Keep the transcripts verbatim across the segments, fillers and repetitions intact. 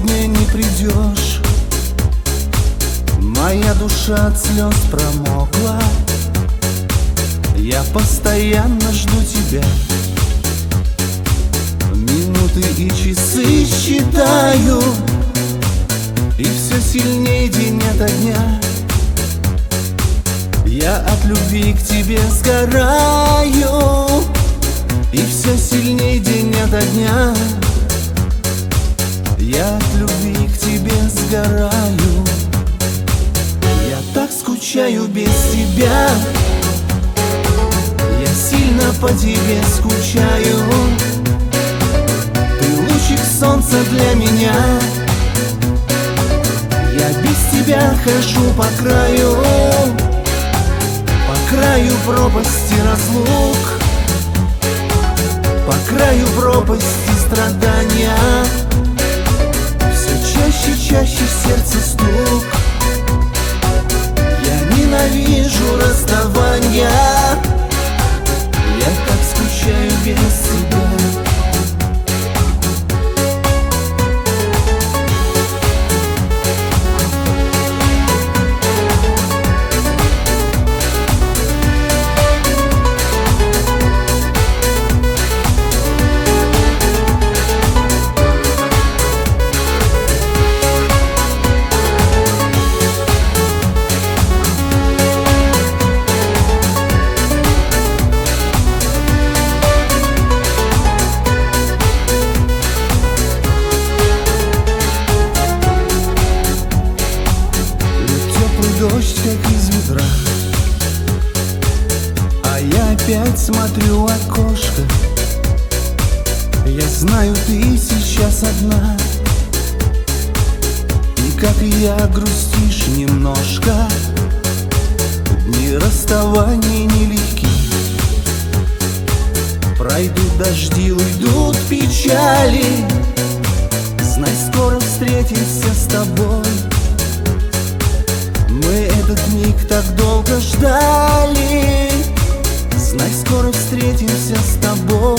сегодня не придешь. Моя душа от слез промокла. Я постоянно жду тебя. Минуты и часы считаю, и все сильнее день ото дня. Я от любви к тебе сгораю, и все сильнее день ото дня. Я от любви к тебе сгораю. Я так скучаю без тебя. Я сильно по тебе скучаю. Ты лучик солнца для меня. Я без тебя хожу по краю, по краю пропасти разлук, по краю пропасти страдания. Все чаще, чаще в сердце стук. Я ненавижу расставания. Я так скучаю без тебя. Дождь как из ведра, а я опять смотрю в окошко. Я знаю, ты сейчас одна, и как и я грустишь немножко. Дни расставания нелегки. Пройдут дожди, уйдут печали. Знай, скоро встретимся с тобой. Мы этот миг так долго ждали. Знай, скоро встретимся с тобой.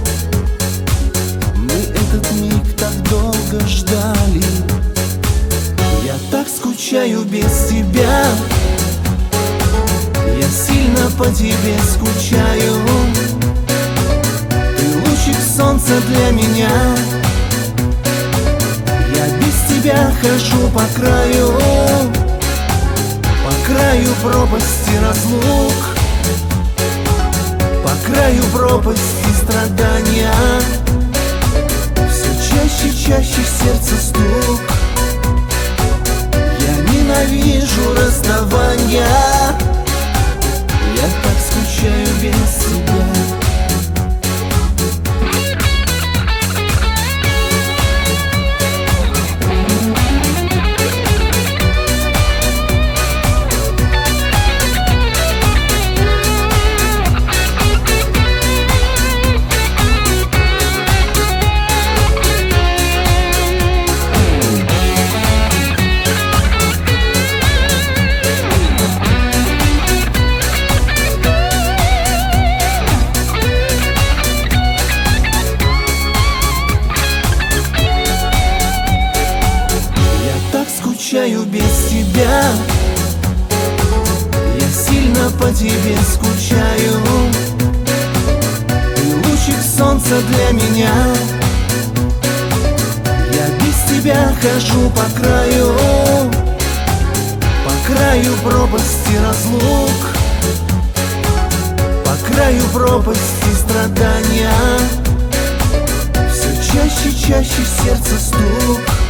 Мы этот миг так долго ждали. Я так скучаю без тебя. Я сильно по тебе скучаю. Ты лучик солнца для меня. Я без тебя хожу по краю, по краю пропасти разлук, по краю пропасти страдания. Все чаще, чаще в сердце стук. Я ненавижу расставания. Я так скучаю без тебя. Скучаю без тебя. Я сильно по тебе скучаю. Ты лучик солнца для меня. Я без тебя хожу по краю, по краю пропасти разлук, по краю пропасти страдания. Все чаще, чаще в сердце стук.